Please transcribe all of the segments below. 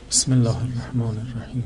بسم الله الرحمن الرحیم.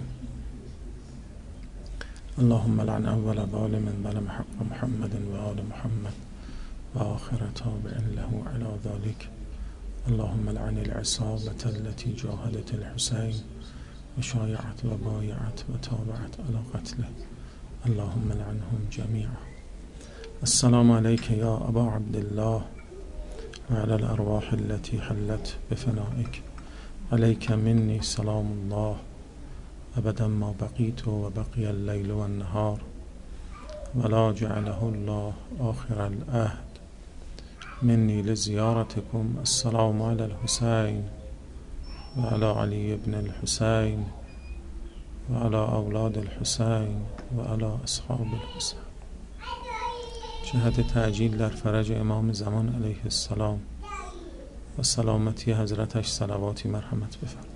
اللهم لعن اول ظالم ظلم حق محمد و آل محمد و آخر تابع له على ذلك. اللهم لعن العصابة التي جاهدت الحسين و شایعت و بایعت و تابعت على قتله. اللهم لعنهم جميعا. السلام عليك يا ابا عبد الله و على الارواح التي حلت بفنائك. عليك مني سلام الله ابدا ما بقيت و بقي الليل و النهار ولا جعله الله آخر العهد مني لزيارتكم. السلام على الحسين و على علي بن الحسين و على اولاد الحسين و على اصحاب الحسين. جهت تعجیل در فرج امام زمان علیه السلام و سلامتی حضرتش صلواتی مرحمت بفرمایید.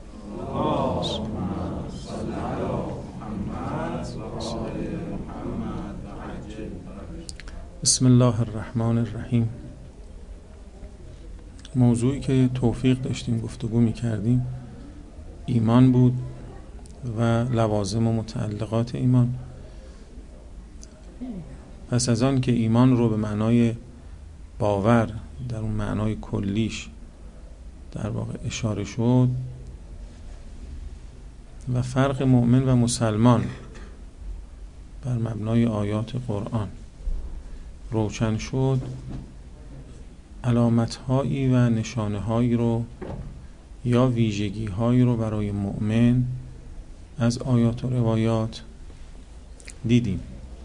بسم الله الرحمن الرحیم. موضوعی که توفیق داشتیم گفتگو می‌کردیم ایمان بود و لوازم و متعلقات ایمان. پس از آن که ایمان رو به معنای باور در اون معنای کلیش در واقع اشاره شد و فرق مؤمن و مسلمان بر مبنای آیات قرآن روشن شد، علامت‌هایی و نشانه‌هایی رو یا ویژگی‌هایی رو برای مؤمن از آیات و روایات دیدیم.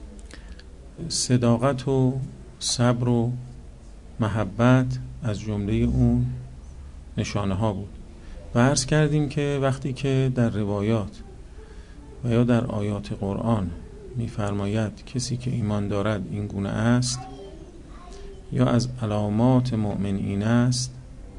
صداقت و صبر و محبت از جمله اون نشانه ها بود و عرض کردیم که وقتی که در روایات و یا در آیات قرآن می‌فرماید کسی که ایمان دارد این گونه است یا از علامات مؤمنین است،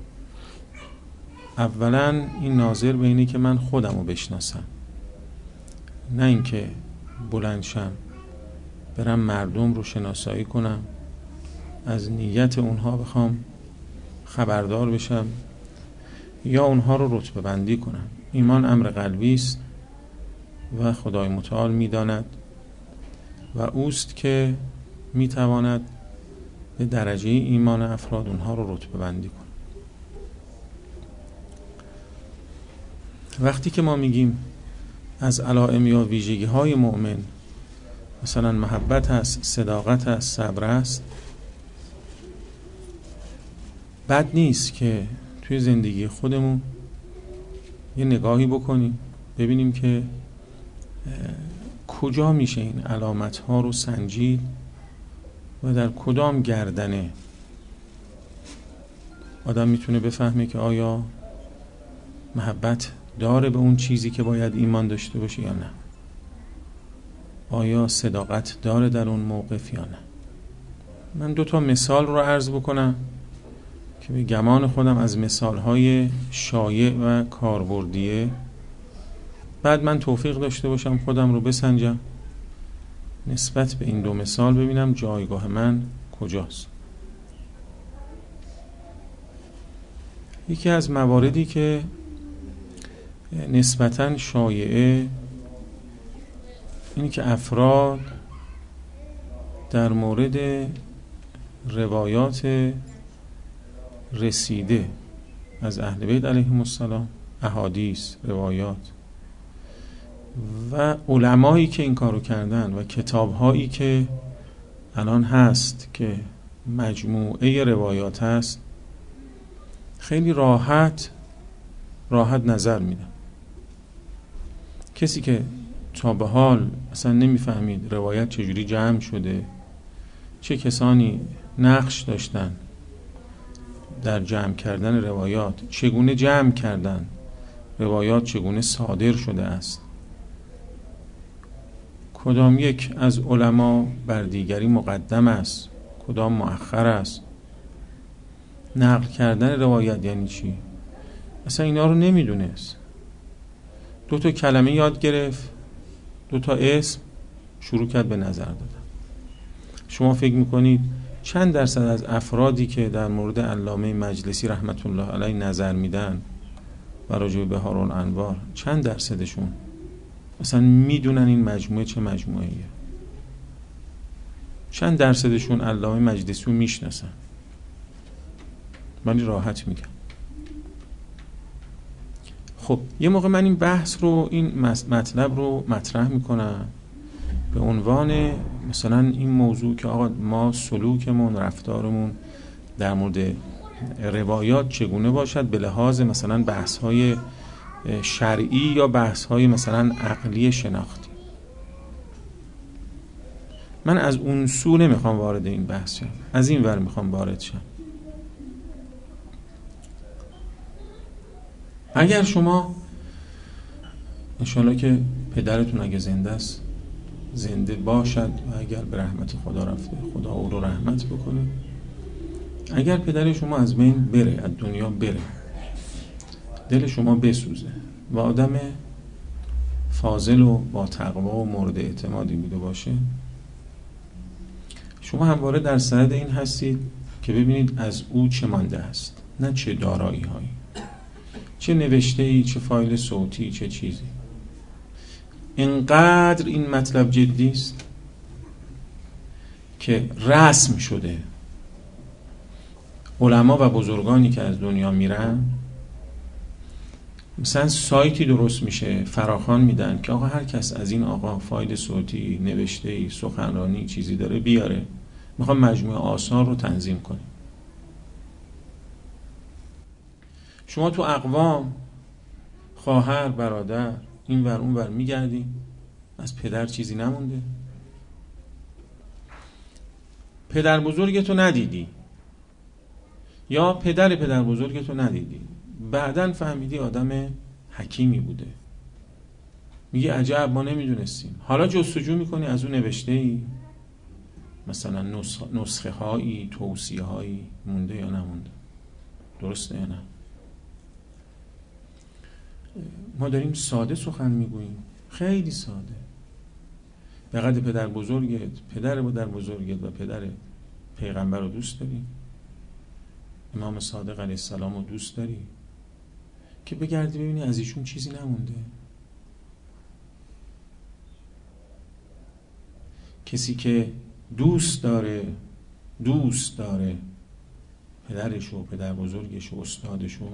اولا این ناظر به اینه که من خودم رو بشناسم، نه اینکه بلند شم برم مردم رو شناسایی کنم، از نیت اونها بخوام خبردار بشم یا اونها رو رتبه بندی کنم. ایمان امر قلبی است و خدای متعال می‌داند و اوست که می‌تواند به درجه ایمان افراد اونها رو رتبه بندی کنه. وقتی که ما میگیم از علائم یا ویژگی‌های مؤمن مثلا محبت هست، صداقت هست، صبر است، بد نیست که توی زندگی خودمون یه نگاهی بکنیم ببینیم که کجا میشه این علامت ها رو سنجید و در کدام گردنه آدم میتونه بفهمه که آیا محبت داره به اون چیزی که باید ایمان داشته باشه یا نه، آیا صداقت داره در اون موقف یا نه. من 2 مثال رو عرض بکنم که به گمان خودم از مثال‌های شایع و کاربردیه، بعد من توفیق داشته باشم خودم رو بسنجم نسبت به این 2 مثال ببینم جایگاه من کجاست. یکی از مواردی که نسبتاً شایعه اینی که افراد در مورد روایات رسیده از اهل بیت علیهم السلام، احادیث، روایات و علمایی که این کارو کردن و کتاب‌هایی که الان هست که مجموعه روایات هست، خیلی راحت نظر میدن. کسی که تا به حال اصلا نمیفهمید روایت چجوری جمع شده، چه کسانی نقش داشتن در جمع کردن روایات، چگونه جمع کردن روایات، چگونه صادر شده است، کدام یک از علما بر دیگری مقدم است، کدام مؤخر است، نقل کردن روایت یعنی چی، اصلا اینا رو نمیدونست. 2 کلمه یاد گرفت، 2 اسم شروع کرد به نظر دادن. شما فکر میکنید چند درصد از افرادی که در مورد علامه مجلسی رحمت الله علیه نظر میدن و راجع به بهار الانوار چند درصدشون مثلا میدونن این مجموعه چه مجموعه‌ایه؟ چند درصدشون علامه مجلسی رو میشناسن؟ من راحت میگم. خب یه موقع من این بحث رو، این مطلب رو مطرح میکنم به عنوان مثلا این موضوع که آقا ما سلوکمون، رفتارمون در مورد روایات چگونه باشد به لحاظ مثلا بحث‌های شرعی یا بحث‌های مثلا عقلی شناختی. من از اون سو نمیخوام وارد این بحث شم، از این ور میخوام وارد شم. اگر شما انشالله که پدرتون اگه زنده است، زنده باشد و اگر به رحمت خدا رفته، خدا او رو رحمت بکنه، اگر پدر شما از بین بره، از دنیا بره، دل شما بسوزه و آدم فاضل و با تقوا و مورد اعتمادی بوده باشه، شما همواره در صدد این هستید که ببینید از او چه مانده است، نه چه دارایی هایی، چه نوشته ای، چه فایل صوتی، چه چیزی. اینقدر این مطلب جدی است که رسم شده. علما و بزرگانی که از دنیا میرن مثلا سایتی درست میشه، فراخوان میدن که آقا هر کس از این آقا فایل صوتی، نوشته‌ای، سخنرانی چیزی داره بیاره، میخوام مجموعه آثار رو تنظیم کنیم. شما تو اقوام خواهر، برادر، این ور اون ور میگردی، از پدر چیزی نمونده، پدر بزرگتو ندیدی یا پدر بزرگتو ندیدی، بعدن فهمیدی آدم حکیمی بوده، میگی عجب ما نمیدونستیم. حالا جستجو میکنی از اون نوشته ای، مثلا نسخه هایی، توصیه هایی مونده یا نمونده، درسته یا نه؟ ما داریم ساده سخن میگوییم، خیلی ساده. به قدر پدر بزرگت و پدر پیغمبر رو دوست داری؟ امام صادق علیه السلام رو دوست داری؟ که بگردی ببینی از ایشون چیزی نمونده. کسی که دوست داره پدرشو، پدر بزرگشو، استادشو،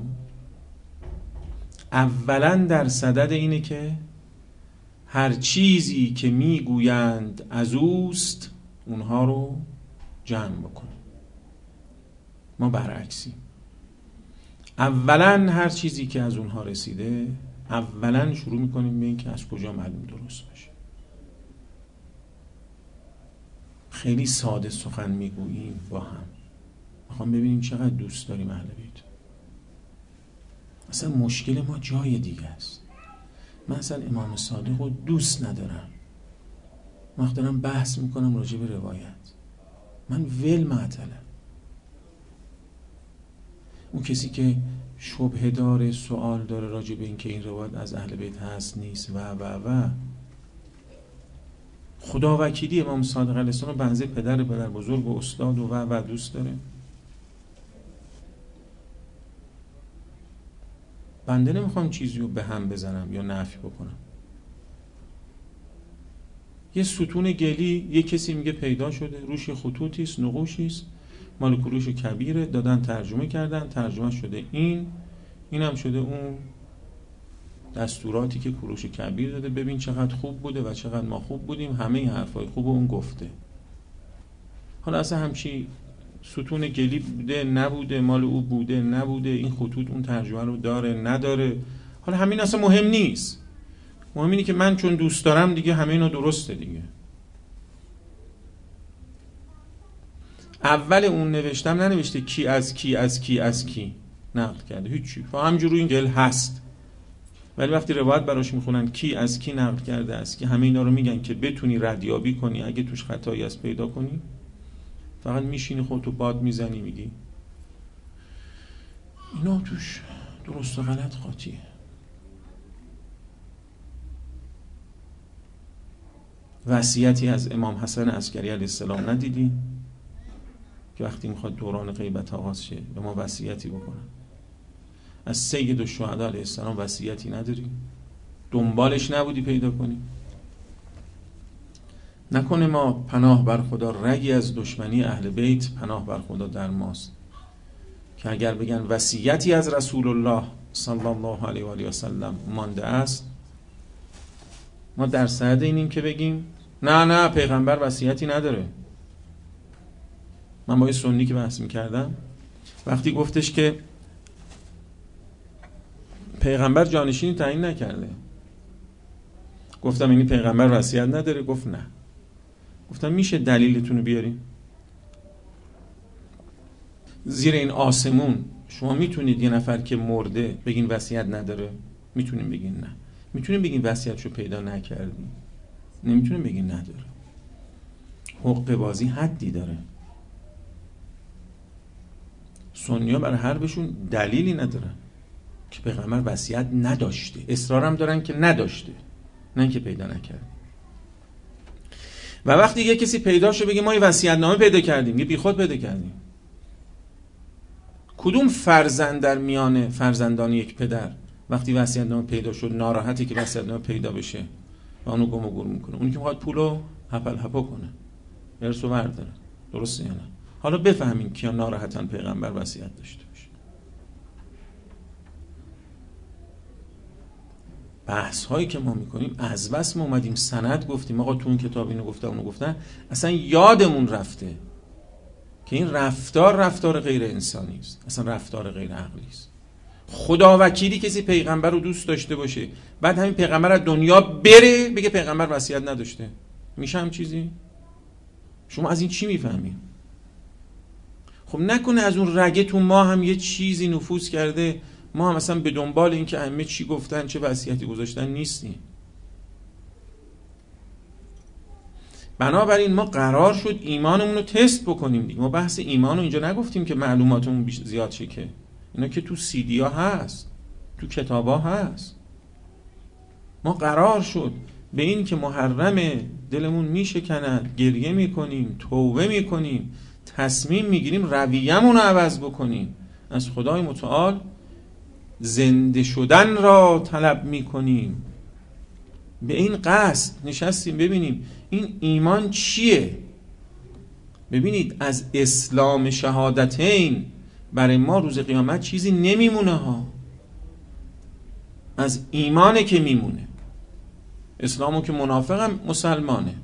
اولا در صدد اینه که هر چیزی که میگویند از اوست اونها رو جمع بکنه. ما برعکسیم. اولا هر چیزی که از اونها رسیده اولا شروع میکنیم به این که از کجا معلوم درست باشه. خیلی ساده سخن میگوییم با هم، میخوام ببینیم چقدر دوست داریم اهل بیت. اصلا مشکل ما جای دیگه است. من اصلا امام صادق رو دوست ندارم، من دارم بحث میکنم راجع به روایت، من ول معطلم. اون کسی که شبهه داره، سوال داره راجع به این که این روایت از اهل بیت هست نیست و خدا وکیلی امام صادق علیه السلام بنزه پدر بزرگ و استاد و دوست داره. بنده نمیخوام چیزی رو به هم بزنم یا نفی بکنم. یه ستون گلی یه کسی میگه پیدا شده، روش خطوطیست، نقوشیست، مال کوروش کبیره، دادن ترجمه کردن، ترجمه شده اینم شده اون دستوراتی که کوروش کبیر داده، ببین چقدر خوب بوده و چقدر ما خوب بودیم، همه این حرفای خوب اون گفته. حالا اصلا همچی ستون گلی بوده نبوده، مال او بوده نبوده، این خطوط اون ترجمه رو داره نداره، حالا همین اصلا مهم نیست. مهم اینه که من چون دوست دارم دیگه همه اینا درسته دیگه. اول اون نوشتم ننوشته کی از کی نقل کرده، هیچی، همجور این گل هست. ولی وقتی روایت براش میخونن کی از کی نقل کرده، از کی، همه اینا رو میگن که بتونی ردیابی کنی، اگه توش خطایی از پیدا کنی فقط میشینی خودتو باد میزنی میگی اینا توش درست و غلط قاطیه. وصیتی از امام حسن عسکری علیه السلام ندیدی که وقتی میخواد دوران غیبت آغاز شه به ما وصیتی بکنن؟ از سید الشهدا علیه السلام وصیتی نداری؟ دنبالش نبودی پیدا کنی؟ نکنه ما پناه بر خدا، رگی از دشمنی اهل بیت پناه بر خدا در ماست که اگر بگن وصیتی از رسول الله صلی الله علیه و آله و سلم مانده است، ما در صدد اینیم که بگیم نه پیغمبر وصیتی نداره. من با یه سنی که بحث می‌کردم وقتی گفتش که پیغمبر جانشینی تعیین نکرده، گفتم این پیغمبر وصیت نداره؟ گفت نه. گفتم میشه دلیلتون رو بیارین؟ زیر این آسمون شما میتونید یه نفر که مرده بگین وصیت نداره؟ میتونین بگین نه. میتونین بگین وصیتشو پیدا نکردی؟ نمیتونین بگین نداره. حق بازی حدی داره. سنی‌ها برای حرفشون دلیلی ندارن که پیغمبر وصیت نداشته، اصرارم دارن که نداشته، نه که پیدا نکرده. و وقتی یه کسی پیدا شه بگه ما یه وصیت‌نامه پیدا کردیم، یه بیخود پیدا کردیم. کدوم فرزند در میان فرزندان یک پدر وقتی وصیت‌نامه پیدا شد ناراحتی که وصیت‌نامه پیدا بشه و اونو گم و گور میکنه؟ اونی که میخواد پولو هپل هپا کنه، ارثو برداره. درسته یا نه؟ حالا بفهمین کیا ناراحتن پیغمبر وصیت داشته باشه. بحث هایی که ما میکنیم از بس ما اومدیم سند گفتیم آقا تو اون کتاب اینو گفته اونو گفتن، اصلا یادمون رفته که این رفتار غیر انسانی است، اصلا رفتار غیر عقلی است. خدا وکیلی کسی پیغمبر رو دوست داشته باشه بعد همین پیغمبر از دنیا بره بگه پیغمبر وصیت نداشته؟ میشه هم چیزی؟ شما از این چی میفهمید؟ خب نکنه از اون رگه تو ما هم یه چیزی نفوذ کرده، ما هم اصلا به دنبال این که ائمه چی گفتن چه وصیتی گذاشتن نیستیم. بنابراین ما قرار شد ایمانمون رو تست بکنیم دیگه. ما بحث ایمان رو اینجا نگفتیم که معلوماتمون زیاد شه، که اینا که تو CD ها هست، تو کتاب ها هست. ما قرار شد به این که محرمه دلمون میشکند، گریه میکنیم، توبه میکنیم، تصمیم میگیریم رویه‌مون رو عوض بکنیم، از خدای متعال زنده شدن را طلب میکنیم. به این قصد نشستیم ببینیم این ایمان چیه. ببینید از اسلام شهادتین برای ما روز قیامت چیزی نمیمونه ها، از ایمانه که میمونه. اسلامو که منافقم مسلمانه.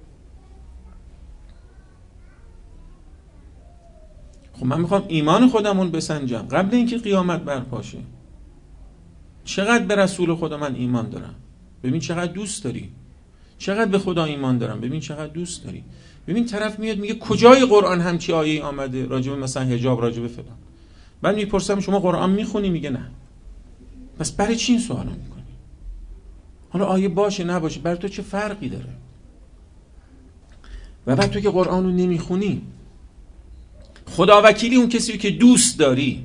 خب من میخوام ایمان خودمون بسنجم قبل اینکه قیامت برپاشه. چقدر به رسول خدا من ایمان دارم؟ ببین چقدر دوست داری. چقدر به خدا ایمان دارم؟ ببین چقدر دوست داری. ببین طرف میاد میگه کجای قرآن همچی آیه آمده راجب مثلا حجاب، راجب فلان. بعد میپرسم شما قرآن میخونی؟ میگه نه. پس برای چی این سوالو میکنی؟ حالا آیه باشه نباشه برای تو چه فرقی داره؟ و بعد تو که قرآن رو نمیخونی، خدا وکیلی اون کسی که دوست داری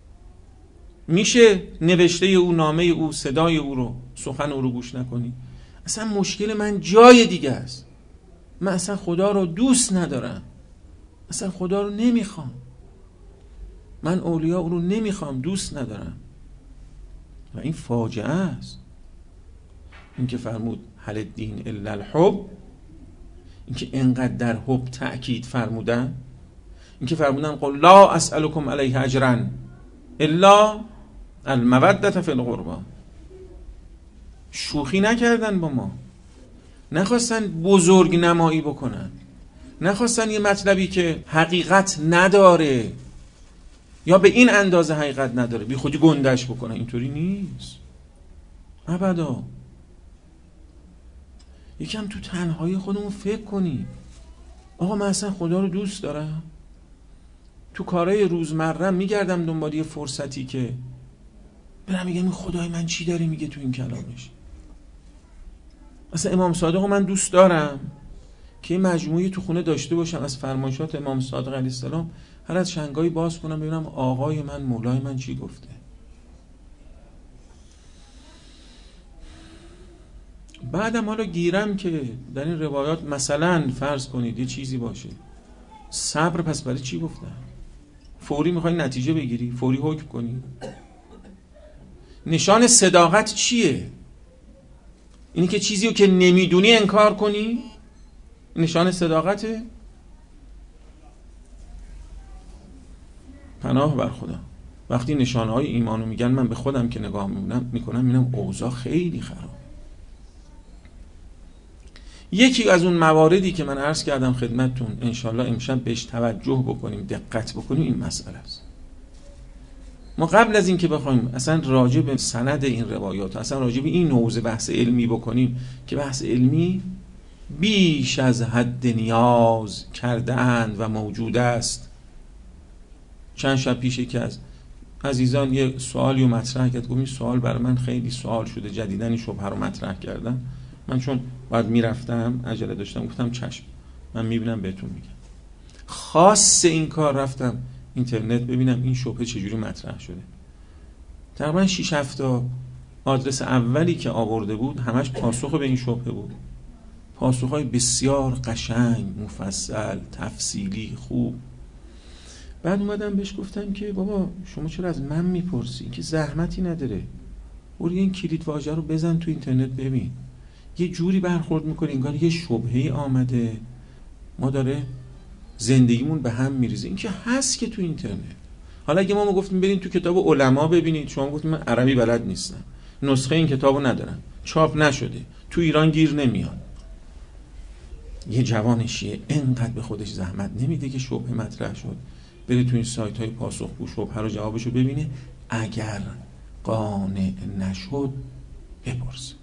میشه نوشته او، نامه او، صدای او رو، سخن او رو گوش نکنی؟ اصلا مشکل من جای دیگه است. من اصلا خدا رو دوست ندارم، اصلا خدا رو نمیخوام، من اولیاء رو نمیخوام، دوست ندارم. و این فاجعه است. این که فرمود هل الدین الا الحب، این که انقدر در حب تأکید فرمودن، این که فرمودن قل لا اسألكم علیه اجرا الا المودة فی القربى. شوخی نکردن با ما، نخواستن بزرگ نمایی بکنن، نخواستن یه مطلبی که حقیقت نداره یا به این اندازه حقیقت نداره بی خودی گندش بکنن. اینطوری نیست ابدا. یکم تو تنهایی خودمون فکر کنیم آقا من اصلا خدا رو دوست دارم؟ تو کارهای روزمره میگردم دنبال یه فرصتی که برم میگم این خدای من چی داره میگه تو این کلامش. اصلا امام صادق رو من دوست دارم که این مجموعی تو خونه داشته باشم از فرمایشات امام صادق علیه السلام، هر از شنگایی باز کنم ببینم آقای من مولای من چی گفته. بعدم حالا گیرم که در این روایات مثلا فرض کنید یه چیزی باشه صبر، پس برای چی گفتن؟ فوری میخوای نتیجه بگیری، فوری حکم کنی. نشان صداقت چیه؟ اینی که چیزی رو که نمیدونی انکار کنی نشان صداقته؟ پناه بر خدا. وقتی نشانهای ایمانو میگن من به خودم که نگاه میکنم میبینم اوضاع خیلی خراب. یکی از اون مواردی که من عرض کردم خدمتتون انشالله امشب بهش توجه بکنیم، دقت بکنیم، این مسئله است. ما قبل از این که بخوایم اصلا راجع به سند این روایات، اصلا راجع به این حوزه بحث علمی بکنیم که بحث علمی بیش از حد نیاز کرده‌اند و موجود است. چند شب پیش یکی از عزیزان یه سوالی رو مطرح کرد، گفت این سوال برای من خیلی سوال شده، جدیداً این شبهه رو مطرح کردم. من چون بعد میرفتم عجله داشتم، گفتم چشم من میبینم بهتون میگم. خاص این کار رفتم اینترنت ببینم این شبهه چجوری مطرح شده. تقریبا 6-7 تا آدرس اولی که آورده بود همش پاسخ به این شبهه بود. پاسخهای بسیار قشنگ، مفصل، تفصیلی، خوب. بعد اومدم بهش گفتم که بابا شما چرا از من میپرسی که زحمتی نداره، برو این کلید واژه رو بزن تو اینترنت ببین. یه جوری برخورد میکنه انگار یه شبهه‌ای آمده، ما داره زندگیمون به هم میریزه. این که هست که تو اینترنت. حالا اگه ما گفتیم برین تو کتاب علما ببینید، شما گفتیم من عربی بلد نیستم، نسخه این کتابو ندارم، چاپ نشده، تو ایران گیر نمیاد. یه جوان شیعه اینقدر به خودش زحمت نمیده که شبهه مطرح شد بره تو این سایت های پاسخگو شبهه رو جوابشو ببینه، اگر قانع نشد بپرسه.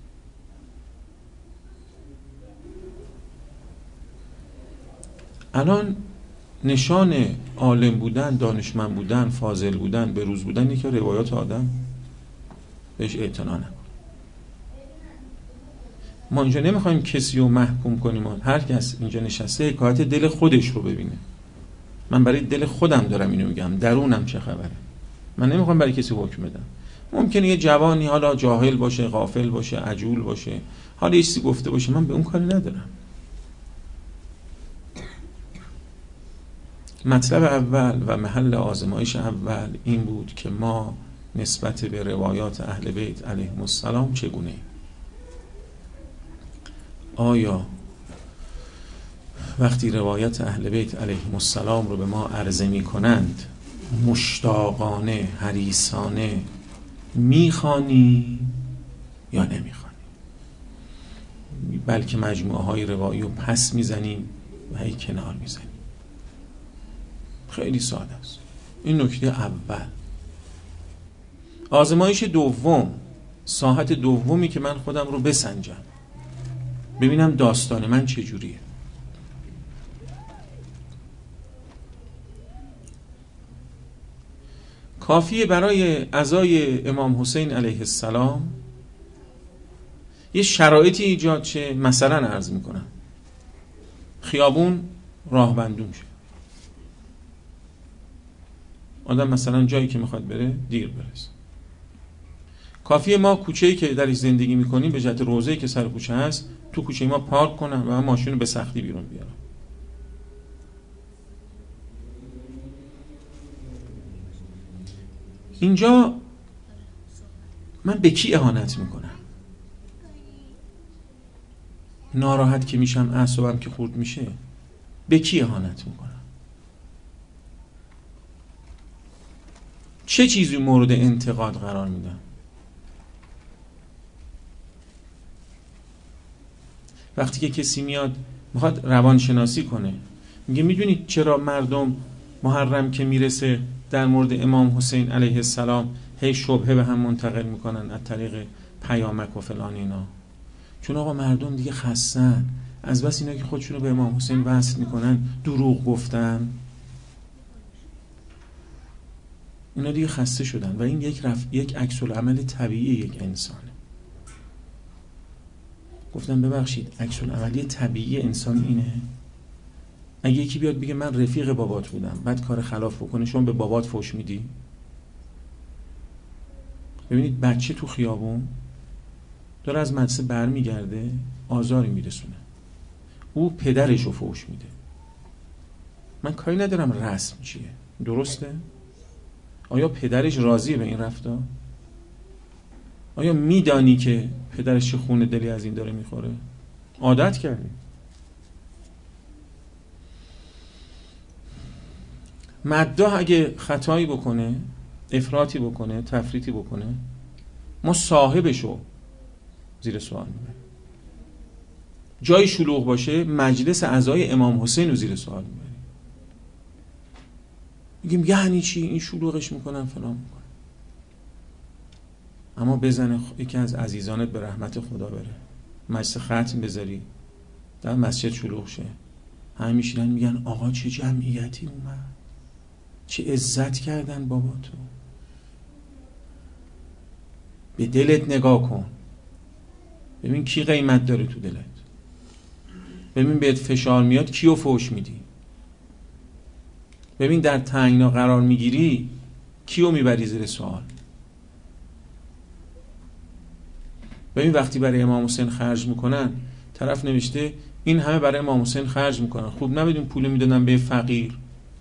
الان نشان عالم بودن، دانشمند بودن، فاضل بودن، بروز بودن که روایات آدم بهش اعتنا نکن. ما اینجا نمیخوایم کسی رو محکوم کنیم، هر کس اینجا نشسته حکایت دل خودش رو ببینه. من برای دل خودم دارم اینو میگم، درونم چه خبره. من نمیخوام برای کسی حکم بدم. ممکنه یه جوانی حالا جاهل باشه، غافل باشه، عجول باشه، حالا یه چیزی گفته باشه، من به اون کاری ندارم. مطلب اول و محل آزمایش اول این بود که ما نسبت به روایات اهل بیت علیهم السلام چگونه ایم؟ آیا وقتی روایت اهل بیت علیهم السلام رو به ما عرضه می کنند مشتاقانه، حریصانه میخوانی یا نمیخوانی؟ بلکه مجموعه های روایی رو پس میزنیم و هی کنار میزنیم. خیلی ساده است. این نکته اول. آزمایش دوم، ساحت دومی که من خودم رو بسنجم، ببینم داستان من چجوریه. کافیه برای عزای امام حسین علیه السلام یه شرایطی ایجاد شه. مثلا عرض میکنم خیابون راه بندون شه، آدم مثلا جایی که میخواد بره دیر برسه. کافیه ما کوچه‌ای که درش زندگی میکنیم به جهت روضه‌ای که سر کوچه هست تو کوچه ما پارک کنم و من ماشین رو به سختی بیرون بیارم. اینجا من به کی اهانت میکنم؟ ناراحت که میشم، اعصابم که خورد میشه، به کی اهانت میکنم؟ چه چیزی مورد انتقاد قرار میدم؟ وقتی که کسی میاد میخواد روانشناسی کنه، میگه میدونید چرا مردم محرم که میرسه در مورد امام حسین علیه السلام هی شبهه به هم منتقل میکنن از طریق پیامک و فلان اینا؟ چون آقا مردم دیگه خستن از بس اینا که خودشونو به امام حسین وصل میکنن، دروغ گفتن، اینا دیگه خسته شدن و این یک عکس العمل طبیعی یک انسانه. گفتم ببخشید عکس العملی طبیعی انسان اینه؟ اگه یکی بیاد بگه من رفیق بابات بودم بعد کار خلاف بکنه، شما به بابات فحش میدی؟ ببینید بچه تو خیابون داره از مدرسه برمیگرده، آزاری میرسونه، او پدرش رو فحش میده. من کاری ندارم رسم چیه، درسته؟ آیا پدرش راضیه به این رفتار؟ آیا میدانی که پدرش چه خون دلی از این داره میخوره؟ عادت کردیم. مداح اگه خطایی بکنه، افراطی بکنه، تفریطی بکنه، ما صاحبشو زیر سوال میبریم. جای شلوغ باشه مجلس عزای امام حسین رو زیر سوال میبریم. میگیم یعنی چی این شلوغش میکنن فلان میکنن. اما بزنه یکی از عزیزانت به رحمت خدا بره، مجلس ختم بذاری در مسجد شلوغ شه، همه میشینن میگن آقا چه جمعیتی اومد، چه عزت کردن بابا تو. به دلت نگاه کن، ببین کی قیمت داره تو دلت، ببین بهت فشار میاد کیو فوش میدی، ببین در تنگنا قرار میگیری کیو میبری زیر سوال. ببین وقتی برای امام حسین خرج میکنن، طرف نوشته این همه برای امام حسین خرج میکنن، خوب نبودین پول میدادن به فقیر.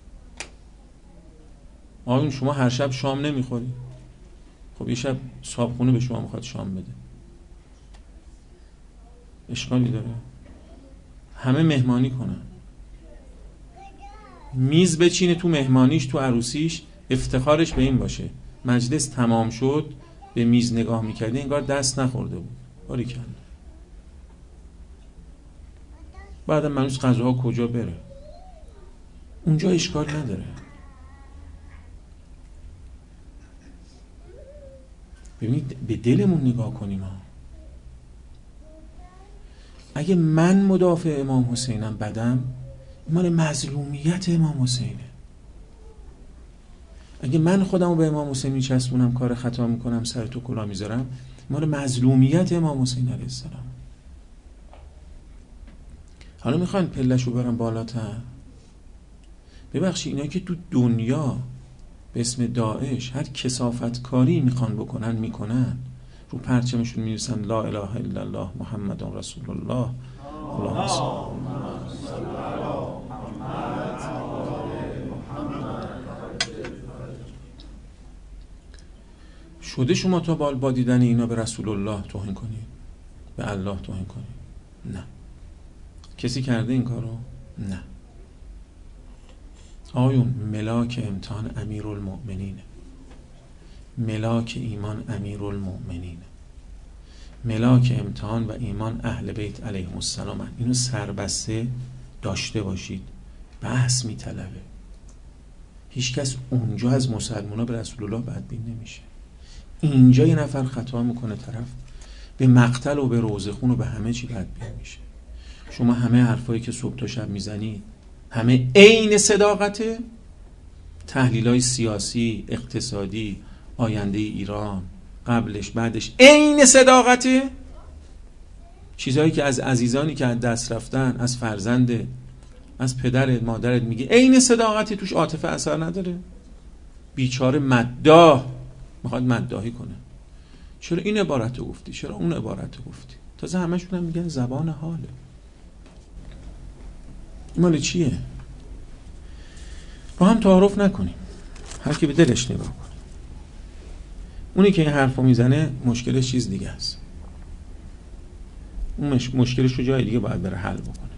آقایون شما هر شب شام نمیخوری؟ خب یه شب صاحبخونه به شما میخواد شام بده، اشکالی داره؟ همه مهمانی کنن، میز بچینه تو مهمانیش، تو عروسیش، افتخارش به این باشه مجلس تمام شد به میز نگاه میکردی انگار دست نخورده بود. باریکلا. بعد منوس غذاها کجا بره؟ اونجا اشکال نداره. ببینید به دلمون نگاه کنیم ها. اگه من مدافع امام حسینم بدم، مال مظلومیت امام حسینه. اگه من خودمو به امام حسین میچسبونم، کار خطا میکنم، سر تو کلاه میذارم، مال مظلومیت امام حسین علیه السلام. حالا میخوان پلشو برم بالاتر. ببخشید اینا که تو دنیا به اسم داعش هر کثافت کاری میخوان بکنن میکنن، رو پرچمشون می‌نویسن لا اله الا الله محمد رسول الله. اللهم صل علی محمد. شده شما تا با دیدن اینا به رسول الله توهین کنید، به الله توهین کنید؟ نه. کسی کرده این کارو؟ نه. آیون ملاک امتحان امیرالمؤمنینه، ملاک ایمان امیرالمؤمنینه، ملاک امتحان و ایمان اهل بیت علیهم السلام. اینو سربسته داشته باشید. بحث میطلبه. هیچ کس اونجا از مسلمان‌ها به رسول الله بدبین نمیشه. اینجا یه نفر خطا میکنه، طرف به مقتل و به روزه خون و به همه چی بدبین میشه. شما همه حرفایی که صبح تا شب میزنی همه عین صداقته. تحلیلای سیاسی، اقتصادی، آینده ایران، قبلش بعدش عین صداقته. چیزهایی که از عزیزانی که از دست رفتن، از فرزند، از پدرت، مادرت میگی عین صداقته، توش عاطفه اثر نداره. بیچاره مداح میخواد مداحی کنه. چرا این عبارت رو گفتی؟ چرا اون عبارت رو گفتی؟ تازه همشون هم میگن زبان حاله. مال چیه؟ با هم تعارف نکنیم، هر کی به دلش نگاه کنه. اونی که این حرفو میزنه مشکلش چیز دیگه است. اون مشکلش رو جای دیگه باید بره حل بکنه.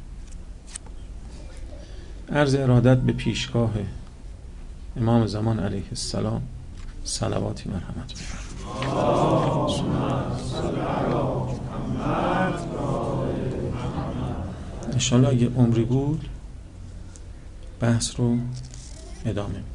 عرض ارادت به پیشگاه امام زمان علیه السلام صلواتی مرحمت انشالله اگه عمری بود بحث رو ادامه میدم.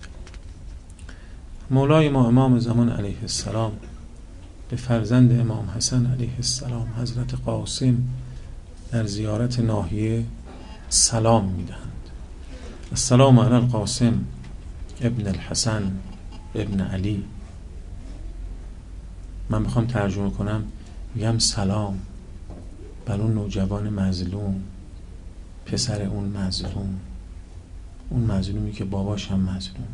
مولای ما امام زمان علیه السلام به فرزند امام حسن علیه السلام حضرت قاسم در زیارت ناحیه سلام میدهند. السلام علی القاسم ابن الحسن ابن علی. من میخوام ترجمه کنم، میگم سلام بر اون نوجوان مظلوم، پسر اون مظلوم، اون مظلومی که باباش هم مظلوم.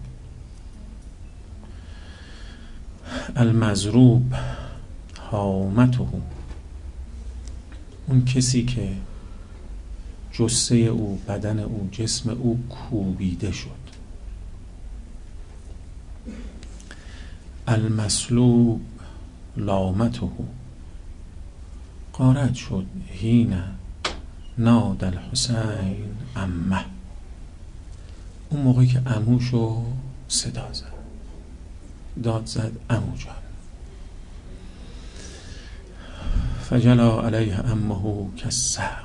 المضروب هامته، اون کسی که جثه او، بدن او، جسم او کوبیده شد. المسلوب لامته غارت شد حین نادى الحسین عمه. اون موقعی که عموشو صدا زد، داد زد عمو جان. فجلا علیه عمه کالصقر.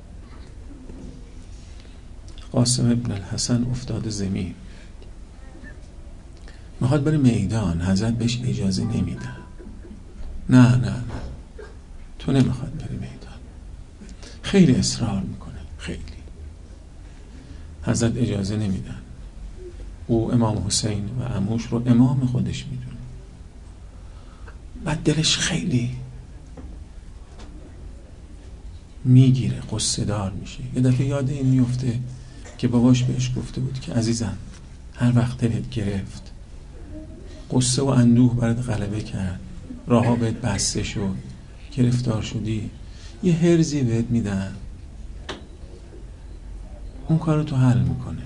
قاسم ابن الحسن افتاده زمین، میخواد بره میدان. حضرت بهش اجازه نمیدن. نه نه نه، تو نمیخواد بری میدان. خیلی اصرار میکنه، خیلی. حضرت اجازه نمیدن. او امام حسین و عموش رو امام خودش میدونه. بعد دلش خیلی میگیره، قصه دار میشه. یه دفعه یاد این میفته که باباش بهش گفته بود که عزیزم هر وقت دلت گرفت، قصه و اندوه برات غلبه کرد، راها بهت بسته شد، گرفتار شدی، یه هرزی بهت میدن، اون کارو تو حل میکنه.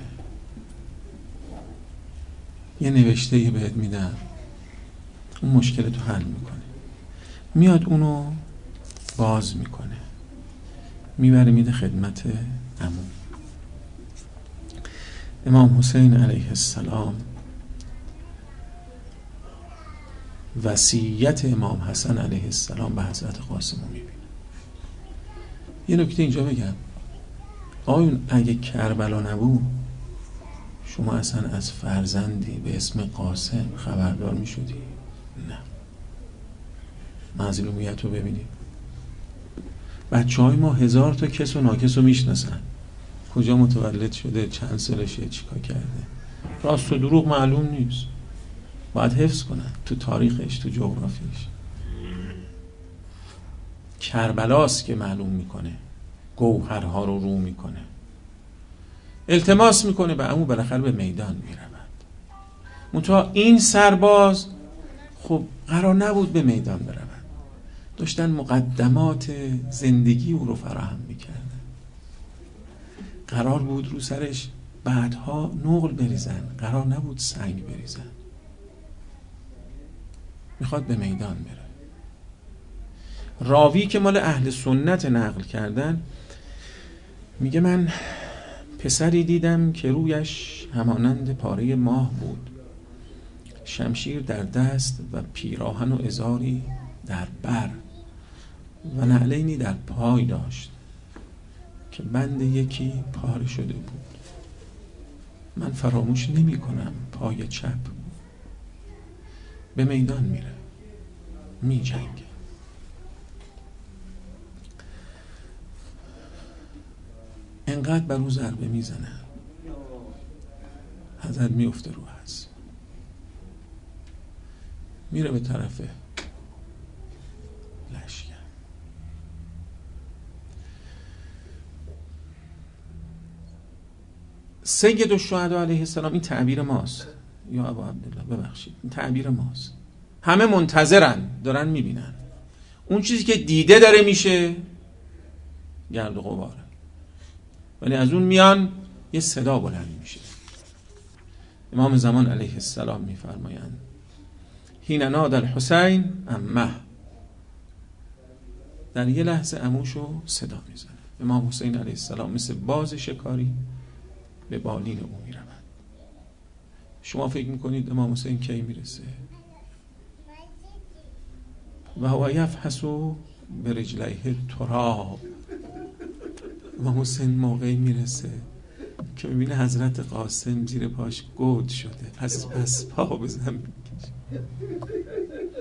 یه نوشته یه بهت میدن، اون مشکل تو حل میکنه. میاد اونو باز میکنه، میبره میده خدمت عمو. امام حسین علیه السلام وصیت امام حسن علیه السلام به حضرت قاسم رو میبینه. یه نکته اینجا بگم، آقایون اگه کربلا نبود شما اصلا از فرزندی به اسم قاسم خبردار میشدی؟ نه. مظلومیت رو ببینید. بچه های ما 1000 تا کس و ناکس رو میشناسن، کجا متولد شده، چند سالشه، چیکار کرده. راست و دروغ معلوم نیست، باید حفظ کنن تو تاریخش، تو جغرافیش. کربلاست که معلوم میکنه، گوهرها رو رو میکنه. التماس میکنه به عمو، بالاخره به میدان میرود. منتها این سرباز خب قرار نبود به میدان برود، داشتن مقدمات زندگی او رو فراهم میکردن. قرار بود رو سرش بعدها نقل بریزن، قرار نبود سنگ بریزن. میخواد به میدان بره. راوی که مال اهل سنت نقل کردن میگه من پسری دیدم که رویش همانند پاره ماه بود، شمشیر در دست و پیراهن و ازاری در بر و نعلینی در پای داشت که بند یکی پاره شده بود. من فراموش نمی کنم پای چپ. به میدان میره، می جنگه. انقدر بر او ضربه میزنه، حضرت میفته رو هست، میره به طرف لشکر. سید الشهدا علیه السلام، این تعبیر ماست یا ابا عبدالله، ببخشید، این تعبیر ماست. همه منتظرن، دارن میبینن. اون چیزی که دیده داره میشه گرد و غباره، ولی از اون میان یه صدا بلند میشه. امام زمان علیه السلام میفرمایند حین نادى الحسین عمه، در یه لحظه عموشو صدا میزنه. امام حسین علیه السلام مثل باز شکاری به بالین او میرود. شما فکر میکنید امام حسین کی میرسه؟ و هو یفحص برجلیه تراب. امام حسین موقعی میرسه که میبینه حضرت قاسم زیر پاش گود شده، پس پا به زمین میکشه.